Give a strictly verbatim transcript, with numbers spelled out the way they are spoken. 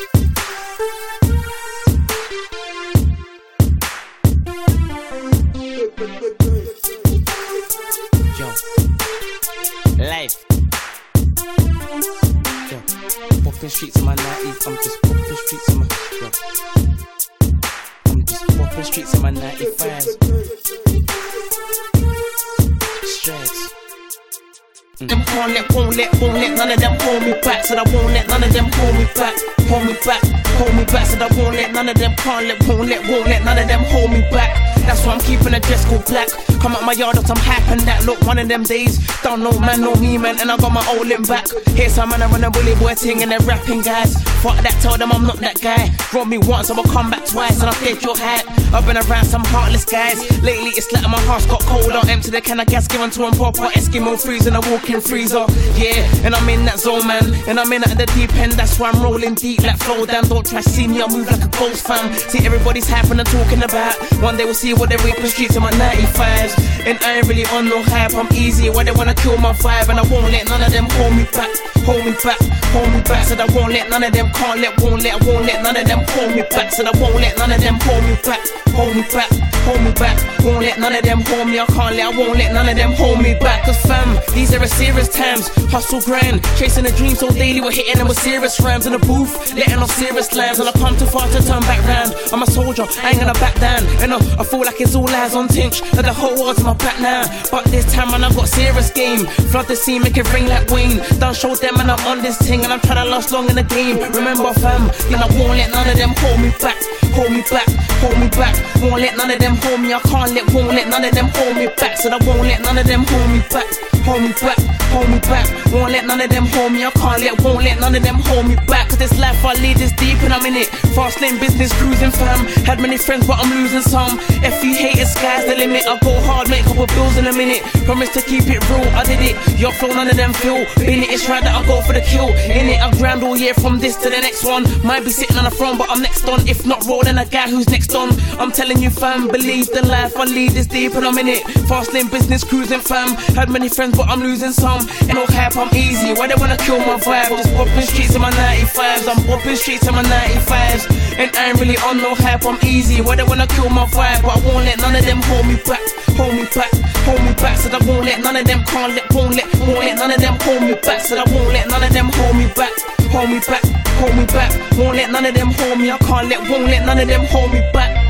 Yo, life. Yo, walking streets of my nineties. I'm just walking streets of my. Yo, I'm just walking streets of my ninety-fives. Stress. Them can't let, won't let, won't let none of them hold me back. Said I won't let none of them hold me back. Hold me back, hold me back. Said I won't let none of them, can't let, won't let, won't let none of them hold me back. That's why I'm keeping the dress code black. Come out my yard up, I'm hyping that. Look, one of them days, don't know man, know me man, and I got my old limb back. Here's some man, I run a bully boy thing and they're rapping guys. Fuck that, tell them I'm not that guy. Rob me once, I'ma come back twice, and I'll take your hat. I've been around some heartless guys. Lately it's like my heart's got cold. I'll empty the can of gas, given to them proper Eskimo freezing a walking freezer. Yeah, and I'm in that zone man, and I'm in at the deep end. That's why I'm rolling deep like flow down. Don't try see me, I move like a ghost fam. See everybody's hyping and talking about. One day we'll see what they're raping streets in my ninety-fives. And I ain't really on no hype, I'm easy. Why they wanna kill my vibe? And I won't let none of them hold me back. Hold me back, hold me back. Said I won't let none of them, can't let, won't let, won't let none of them hold me back. Said I won't let none of them hold me back. Hold me back, hold me back. Won't let none of them hold me, I can't let, I won't let none of them hold me back. Cause fam, these are serious times. Hustle grind, chasing a dream so daily. We're hitting them with serious rhymes in the booth, letting off serious lines. And I come too far to turn back round. I'm a soldier, I ain't gonna back down. And I, I feel like it's all eyes on Tinch, that the whole world's my back now. But this time man, I got serious game. Flood the scene, make it ring like Wayne. Done show them and I'm on this thing, and I'm trying to last long in the game. Remember fam, then I won't let none of them hold me back. Hold me back, hold me back. Won't let none of them hold me, I can't let, won't let none of them hold me back. Said I won't let none of them hold me back. Hold me back, hold me back. Won't let none of them hold me, I can't let, won't let none of them hold me back. Cause this life I lead is deep and I'm in it. Fast lane business cruising fam. Had many friends but I'm losing some. If you hate it, sky's the limit. I go hard, make up with bills in a minute. Promise to keep it real, I did it. Your flow, none of them feel. Been it, it's right that I go for the kill. In it, I've grind all year from this to the next one. Might be sitting on the throne, but I'm next on. If not raw, then a guy who's next on. I'm telling you fam, believe the life I lead is deep and I'm in it. Fast lane business cruising fam. Had many friends but I'm losing some. Ain't no hype, I'm easy. Why they wanna kill my vibe? Just bopping streets in my ninety-fives. I'm bopping streets in my ninety-fives. And I ain't really on no hype, I'm easy. Why they wanna kill my vibe? But I won't let none of them hold me back. Hold me back, hold me back. Said I won't let none of them, can't let, won't let, won't let none of them hold me back. Said I won't let none of them hold me back. Hold me back, hold me back. Won't let none of them hold me, I can't let, won't let none of them hold me back.